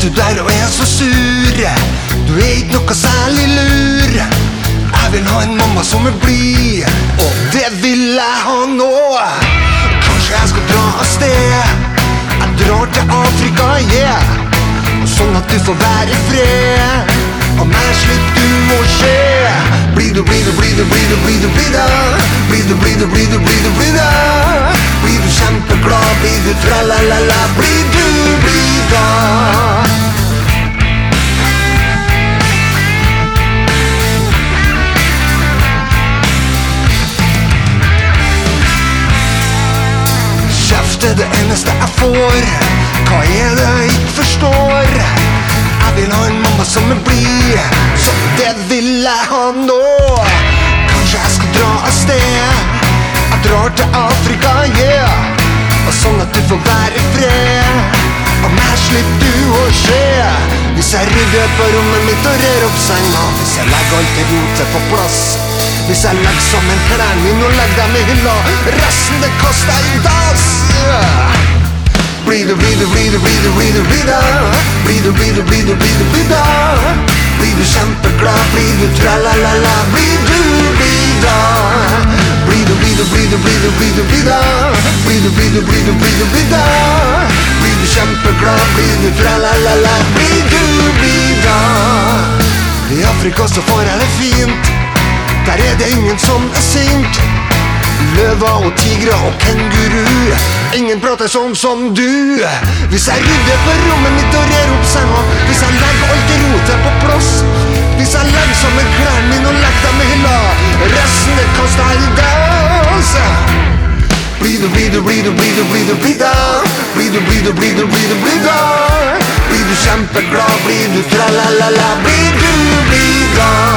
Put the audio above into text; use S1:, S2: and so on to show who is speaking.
S1: du der og er så sur. Du er ikke noe særlig lur. Jeg vil ha en mamma som er blid, og det vil jeg ha nå. Kanskje jeg skal dra av sted. Jeg drar til Afrika, yeah. Sånn at du får være i fred. Og meg slipper du å skje. Blir du, blir du, blir du, blir du, blir du, blir du. Blir du, blir du, blir du, blir du, blir du. Blir du kjempeglad, blir du tralalala. Blir du, blir da. Kjeft er det eneste jeg får. Hva er det jeg ikke forstår? Jeg vil ha en mamma som er blid, så det vil jeg ha nå. Kanskje jeg skal dra av sted. Jeg drar til Afrika, yeah. Og sånn at du får være i fred. Og meg slipper du å skje. Hvis jeg rydder på rommet mitt og rer opp senga. Hvis jeg legger alt det rotet på plass. Hvis jeg legger sammen klærne mine og legger dem i hylla. Resten det kaster jeg i dass. Blir du, blir du, blir du, blir du, blir du, blir du. Blir du, blir du, blir du, blir du, blir du. Blir du kjempeglad, blir du tralalala. Blir du, blir da. Blir du, blir du, blir du, blir du, blir du, blir du. Blir du, blir du, blir du, blir du, blir du. Blir du kjempeglad, blir du tralalala. Blir du, blir da. I Afrika så får jeg det fint. Der er det ingen som er sint. Løver og tigre og kenguru. Ingen prater sånn som du. Hvis jeg rydder på rommet mitt og rer opp senga. Hvis jeg legger alt det rotet på plass. Hvis jeg legger sammen klærne mine og legger dem i hylla. Resten det kaster jeg i dass. Blir du, blir du, blir du, blir du, blir du, blir du. Blir du, blir du, blir du, blir du, blir du. Blir du kjempeglad, blir du tralalala. Blir du, blir da.